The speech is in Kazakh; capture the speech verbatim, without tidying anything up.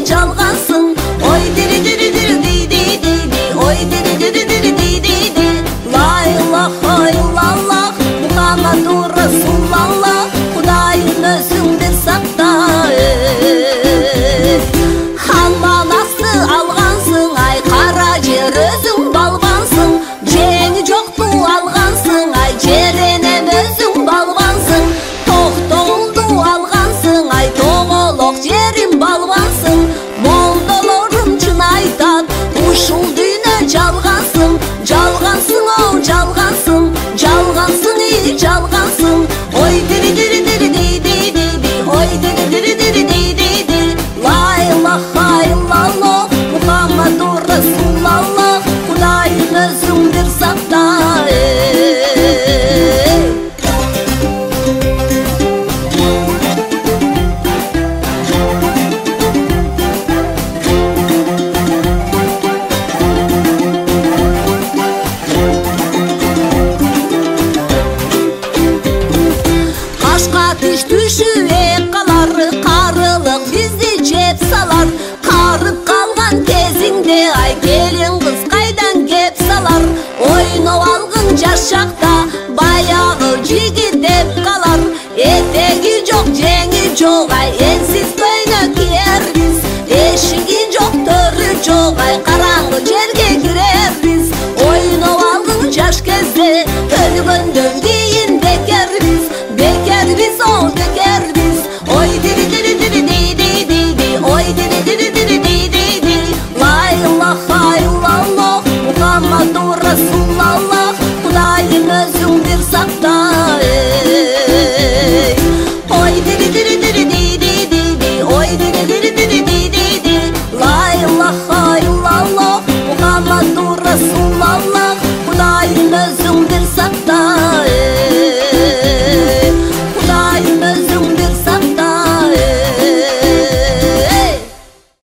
жалғансың. Ой дири дири дири ди ди ди ди, ой дири дири дири ди ди ди. Ла илаха иллаллах, Мухаммаду Расулаллах, Құдайым өзіңдер сақта. Хан баласы алғансың, ай қара жер өзің балғансың. Жеңі жоқты алғансың, ай жеренем өзің балғансың. Тоқтоғылды алғансың, ай тоғылық жерім балғансың. Молдаларым чын айтат, ушыл дүйнө жалғансың. Жалғансың, оу жалғансың, жалғансың, ей жалғансың. Ой дири дири дири ди ди ди ди, ой дири дири дири ди ди ди. Ла илаха иллаллах, Мухаммаду Расулаллах, Құдайым өзіңдер сақта. Қашқа тіш түшуек қалар, қарылық бізді жеп салар. Қарып қалған кезіңде ай келін қыз қайдан кеп салар. Ойнау алғын жас шақта баяғы жігіт деп қалар. Етегі жоқ, жеңі жоқ, ай енсіз көйнө киербіз. Ешігі жоқ, төрі жоқ, ай қараңғы жерге кірербіз. Ойнау алғын жас кезде өлгөндөн